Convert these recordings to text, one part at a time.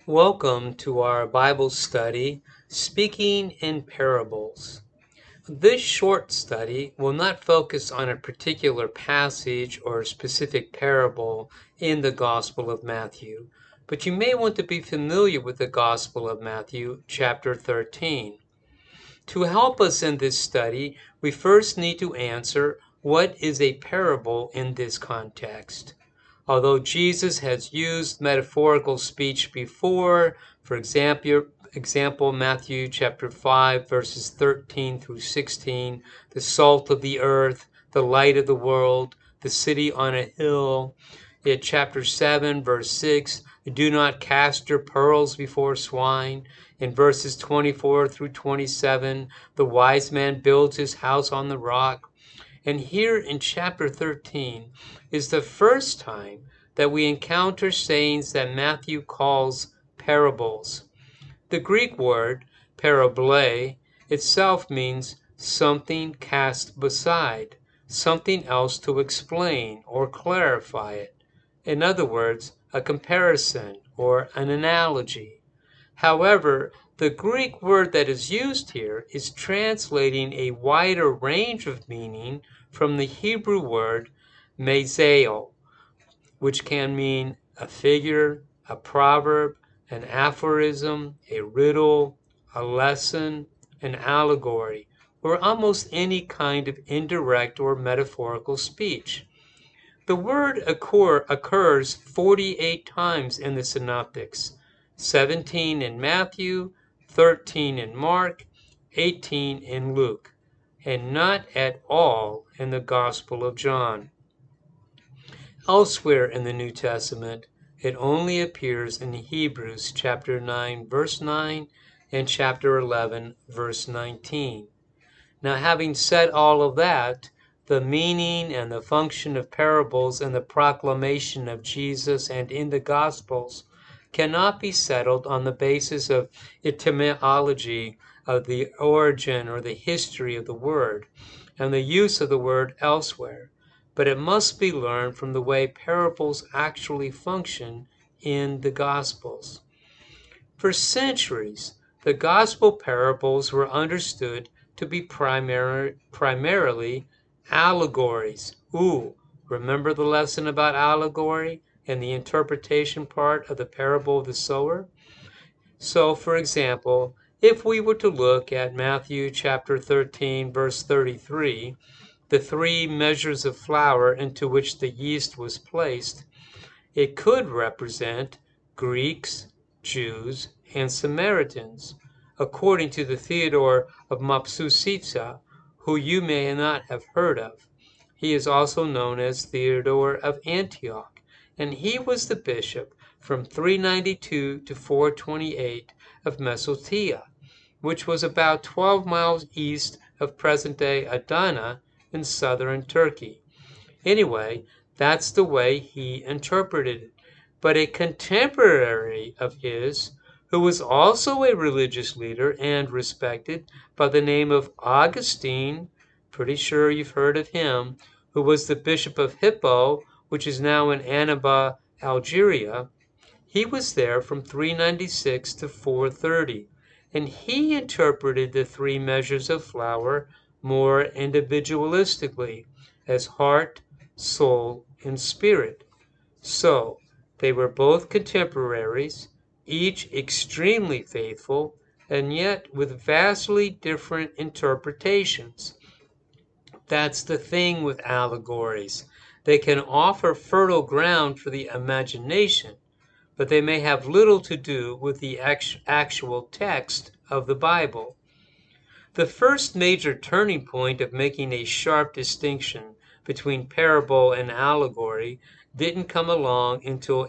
Welcome to our Bible study, Speaking in Parables. This short study will not focus on a particular passage or specific parable in the Gospel of Matthew, but you may want to be familiar with the Gospel of Matthew, chapter 13. To help us in this study, we first need to answer what is a parable in this context. Although Jesus has used metaphorical speech before, for example, Matthew chapter 5, verses 13 through 16, the salt of the earth, the light of the world, the city on a hill. In chapter 7, verse 6, do not cast your pearls before swine. In verses 24 through 27, the wise man builds his house on the rock. And here in chapter 13 is the first time that we encounter sayings that Matthew calls parables. The Greek word parabole itself means something cast beside, something else to explain or clarify it. In other words, a comparison or an analogy. However, the Greek word that is used here is translating a wider range of meaning from the Hebrew word meseo, which can mean a figure, a proverb, an aphorism, a riddle, a lesson, an allegory, or almost any kind of indirect or metaphorical speech. The word occurs 48 times in the Synoptics, 17 in Matthew, 13 in Mark, 18 in Luke, and not at all in the Gospel of John. Elsewhere in the New Testament, it only appears in Hebrews chapter 9, verse 9, and chapter 11, verse 19. Now, having said all of that, the meaning and the function of parables in the proclamation of Jesus and in the Gospels cannot be settled on the basis of etymology, of the origin or the history of the word, and the use of the word elsewhere, but it must be learned from the way parables actually function in the Gospels. For centuries, the Gospel parables were understood to be primarily allegories. Remember the lesson about allegory and the interpretation part of the parable of the sower? So, for example, if we were to look at Matthew chapter 13, verse 33, the 3 measures of flour into which the yeast was placed, it could represent Greeks, Jews, and Samaritans, according to the Theodore of Mopsuestia, who you may not have heard of. He is also known as Theodore of Antioch, and he was the bishop from 392 to 428 of Mesotia, which was about 12 miles east of present-day Adana in southern Turkey. Anyway, that's the way he interpreted it. But a contemporary of his, who was also a religious leader and respected by the name of Augustine, pretty sure you've heard of him, who was the Bishop of Hippo, which is now in Annaba, Algeria. He was there from 396 to 430, and he interpreted the 3 measures of flour more individualistically, as heart, soul, and spirit. So, they were both contemporaries, each extremely faithful, and yet with vastly different interpretations. That's the thing with allegories. They can offer fertile ground for the imagination, but they may have little to do with the actual text of the Bible. The first major turning point of making a sharp distinction between parable and allegory didn't come along until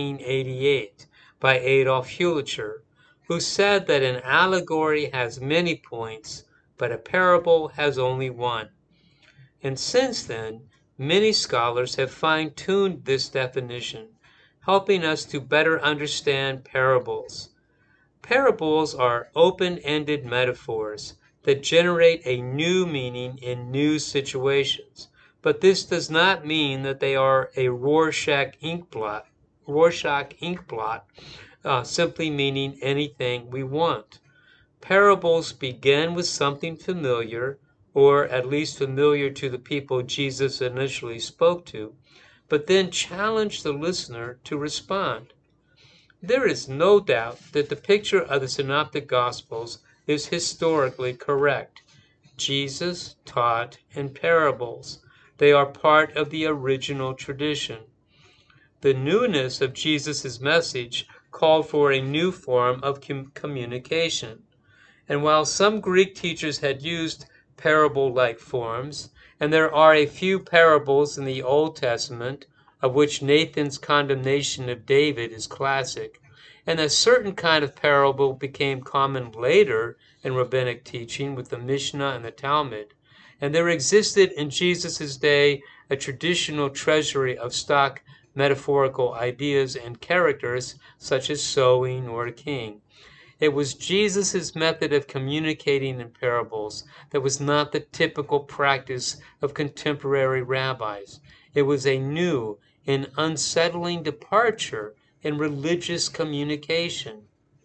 1888 by Adolf Hüllicher, who said that an allegory has many points, but a parable has only one. And since then, many scholars have fine-tuned this definition, helping us to better understand parables. Parables are open-ended metaphors that generate a new meaning in new situations, but this does not mean that they are a Rorschach ink blot Rorschach ink blot, simply meaning anything we want. Parables begin with something familiar, or at least familiar to the people Jesus initially spoke to, but then challenge the listener to respond. There is no doubt that the picture of the Synoptic Gospels is historically correct. Jesus taught in parables. They are part of the original tradition. The newness of Jesus' message called for a new form of communication. And while some Greek teachers had used parable-like forms, and there are a few parables in the Old Testament, of which Nathan's condemnation of David is classic, and a certain kind of parable became common later in rabbinic teaching with the Mishnah and the Talmud, and there existed in Jesus' day a traditional treasury of stock metaphorical ideas and characters such as sowing or a king. It was Jesus' method of communicating in parables that was not the typical practice of contemporary rabbis. It was a new and unsettling departure in religious communication.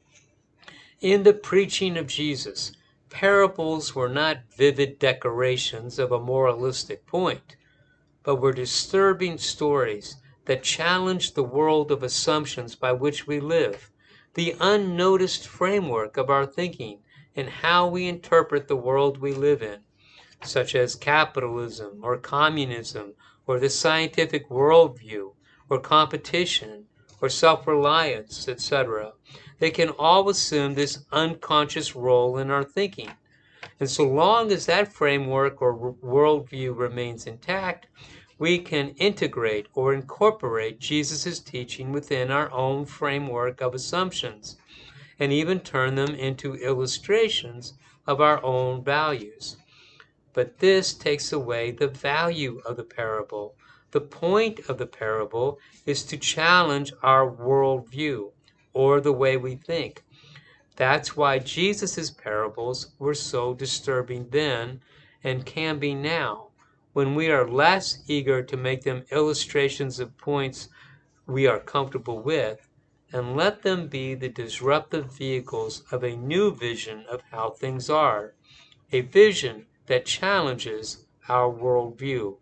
In the preaching of Jesus, parables were not vivid decorations of a moralistic point, but were disturbing stories that challenged the world of assumptions by which we live, the unnoticed framework of our thinking, and how we interpret the world we live in, such as capitalism or communism or the scientific worldview or competition or self-reliance, etc. They can all assume this unconscious role in our thinking. And so long as that framework or worldview remains intact, we can integrate or incorporate Jesus' teaching within our own framework of assumptions, and even turn them into illustrations of our own values. But this takes away the value of the parable. The point of the parable is to challenge our worldview, or the way we think. That's why Jesus' parables were so disturbing then, and can be now, when we are less eager to make them illustrations of points we are comfortable with, and let them be the disruptive vehicles of a new vision of how things are, a vision that challenges our worldview.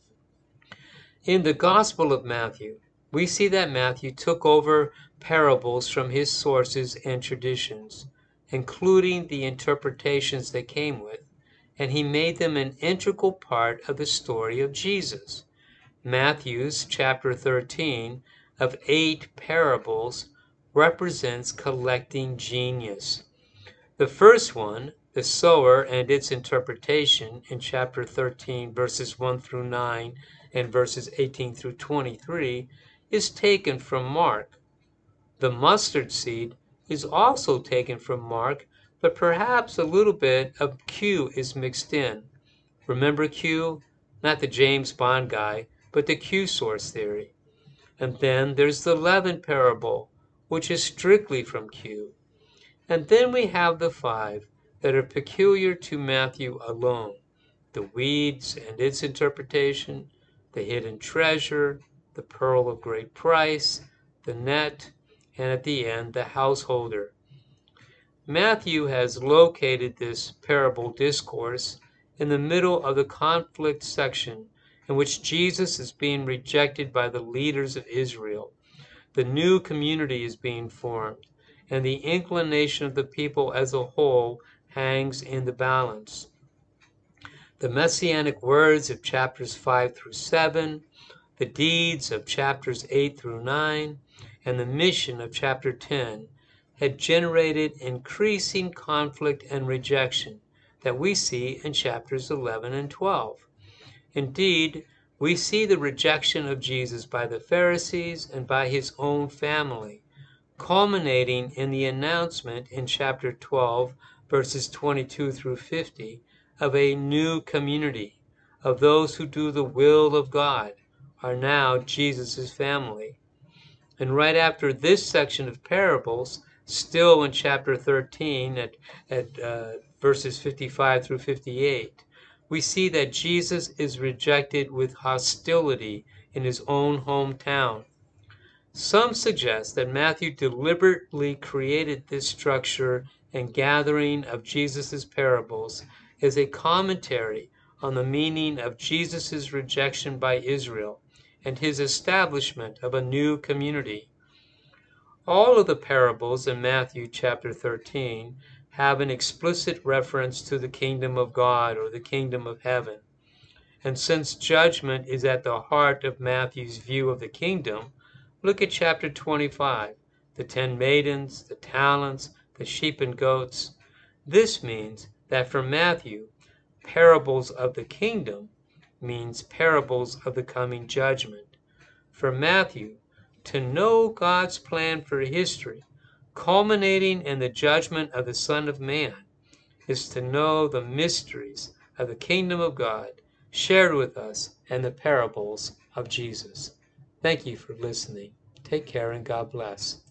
In the Gospel of Matthew, we see that Matthew took over parables from his sources and traditions, including the interpretations they came with, and he made them an integral part of the story of Jesus. Matthew's chapter 13 of 8 parables represents collecting genius. The first one, the sower and its interpretation, in chapter 13, verses 1 through 9 and verses 18 through 23, is taken from Mark. The mustard seed is also taken from Mark, but perhaps a little bit of Q is mixed in. Remember Q? Not the James Bond guy, but the Q source theory. And then there's the leaven parable, which is strictly from Q. And then we have the 5 that are peculiar to Matthew alone: the weeds and its interpretation, the hidden treasure, the pearl of great price, the net, and at the end, the householder. Matthew has located this parable discourse in the middle of the conflict section in which Jesus is being rejected by the leaders of Israel. The new community is being formed, and the inclination of the people as a whole hangs in the balance. The messianic words of chapters 5 through 7, the deeds of chapters 8 through 9, and the mission of chapter 10 had generated increasing conflict and rejection that we see in chapters 11 and 12. Indeed, we see the rejection of Jesus by the Pharisees and by his own family, culminating in the announcement in chapter 12, verses 22 through 50, of a new community, of those who do the will of God, are now Jesus' family. And right after this section of parables, still in chapter 13 at verses 55 through 58, we see that Jesus is rejected with hostility in his own hometown. Some suggest that Matthew deliberately created this structure and gathering of Jesus' parables as a commentary on the meaning of Jesus' rejection by Israel and his establishment of a new community. All of the parables in Matthew chapter 13 have an explicit reference to the kingdom of God or the kingdom of heaven. And since judgment is at the heart of Matthew's view of the kingdom, look at chapter 25, the 10 maidens, the talents, the sheep and goats. This means that for Matthew, parables of the kingdom means parables of the coming judgment. For Matthew, to know God's plan for history, culminating in the judgment of the Son of Man, is to know the mysteries of the kingdom of God shared with us in the parables of Jesus. Thank you for listening. Take care and God bless.